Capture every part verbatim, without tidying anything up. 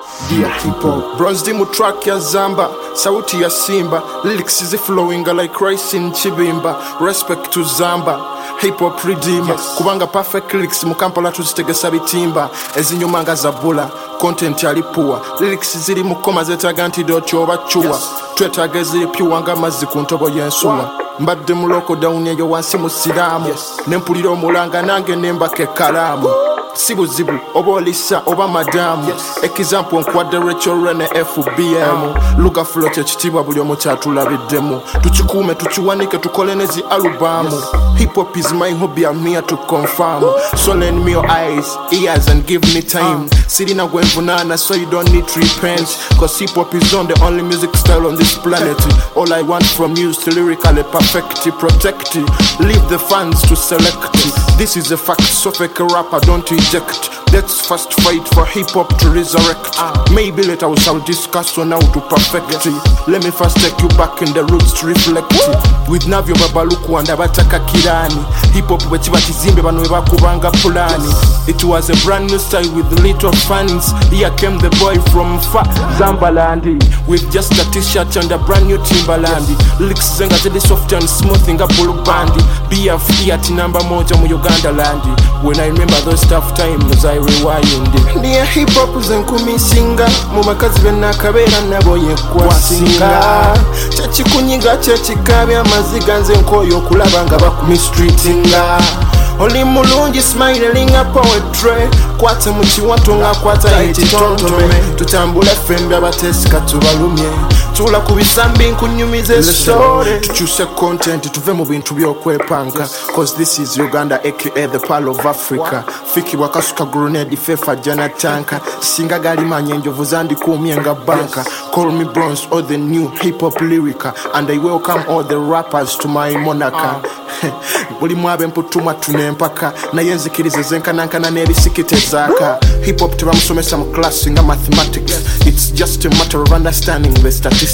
Dear hip hop Bronze mu track ya Zamba, sauti ya Simba, lyrics is flowing like rice in Chibimba. Respect to Zamba, hip hop redeemer. Yes. Kubanga perfect lyrics mu Kampala tuzitegesa bitimba. Ezinyumanga zabula, content yali poor. Lyrics ziri mu koma zetaga antidote oba chua. Yes. Twetaga ziri piwanga mazzi ku ntobo y'ensula. Mbadde mu loko down eyo wansi mu siramu. Yes. Nempulira omulanga nange nembake kalamu. Sibu zibu, oba olisa, oba madamu. Yes. Example nkwadde Rachel Rene F B M. Uh. Luga flow kyekitiibwa buli omu kyatulabiddemu. Tukikuume tukiwanike tukole nezi alubamu. Yes. Hip hop is my hobby, I'm here to confirm. Woo. So lend me your eyes, ears and give me time. Uh. Sirina gwenvunana so you don't need to repent. Cause hip hop is on the only music style on this planet. All I want from you is to lyrically perfect it, protect it. Leave the fans to select it. This is a fact, so fake a rapper don't eject. Let's first fight for hip hop to resurrect. uh. Maybe later we shall discuss on how to perfect it. Let me first take you back in the roots to reflect it. With Navio Babaluku and Abataka Kirani, hip hop wechiba kizimbe bano webakubanga pulani. It was a brand new style with little fans. Here came the boy from far Zambalandi, with just a t-shirt and a brand new Timberland. Lyrics zenga zedi soft and smooth inga bulu bandi. B F Fiat number moja mu Uganda landi. When I remember those tough times I rewind. Dear hip hop zenkumisinga, mu bakazi benakabera nabo yekwasinga. Chachi kunyiga chachi kabya maziga nze nkoyo okulaba nga bakumi streetinga. Oli mulungi smiling a poetry. Kwate mu kiwato nga kwata ekitontome. Tutambula fembe abatesika tubalumye. Tula kubisambi nkunyumize story. Tuchuse content tuve mu bintu byokwepanka. Cause this is Uganda aka the Pearl of Africa. Fiki wakasuka grenade fefa jana tanka. Singa gali manyenjovu zandi kumye nga banka. Call me Bronze or the new hip hop lyrica. And I welcome all the rappers to my monaka. Buli mwabe mputuma tunempaka. Na yenzikirize zenkanankana nebisikite zaka. Hip hop tebamusomesa mu class nga mathematics. It's just a matter of understanding the statistics.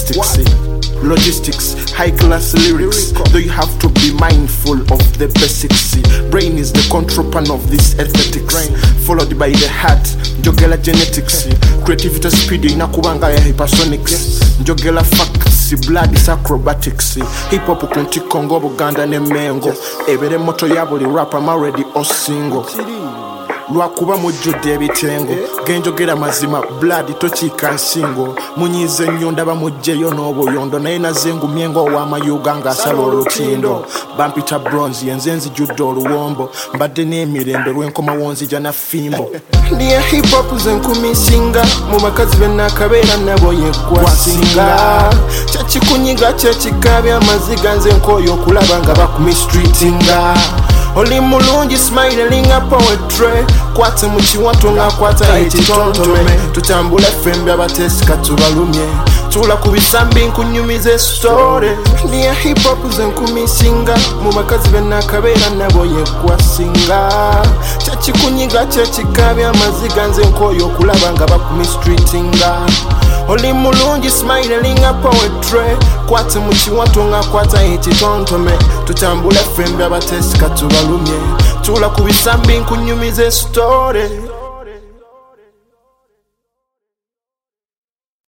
Logistics, high class lyrics. Though you have to be mindful of the basics. Brain is the control pan of this aesthetics. Followed by the heart, njogela genetics. Creativity speed inakubanga ya hypersonics. Njogela facts, blood is acrobatics. Hip hop kunti Congo, Buganda ne Mengo. Ebere moto ya buli rapper already or single. Lwakuba mujjudde ebitengo genjogera mazima blood tochika nsingo munyize nnyo ndaba mujjeyo n'obuyondo naye nazengu myengo ow'amayuga ng'asala olutindo bampita Bronze yenze nzijjudde oluwombo mbadde n'emirembe lw'enkoma wonzija na fimbo. Dear hip hop zenkumisinga, mu bakazi benakabeera nabo yekwasinga. Kyekikunyiga kyekikabya amaziga nze nkoyo okulaba nga bakumi streetinga. Oli mulungi smiling a poetry. Kwate mu kiwato nga kwata ekitontome. Tutambula fembe abatesika tubalumye. Tula kubisambi nkunyumize story. Dear hip hop zenkumisinga, mu bakazi benakabeera nabo yekwasinga. Kyekikunyiga kyekikabya amaziga nze nkoyo okulaba nga bakumi streetinga. Oli mulungi smiling a poetry. Kwate mu kiwato nga kwata ekitontome. Tutambula fembe abatesika tubalumye. Tula kubisambi nkunyumize story.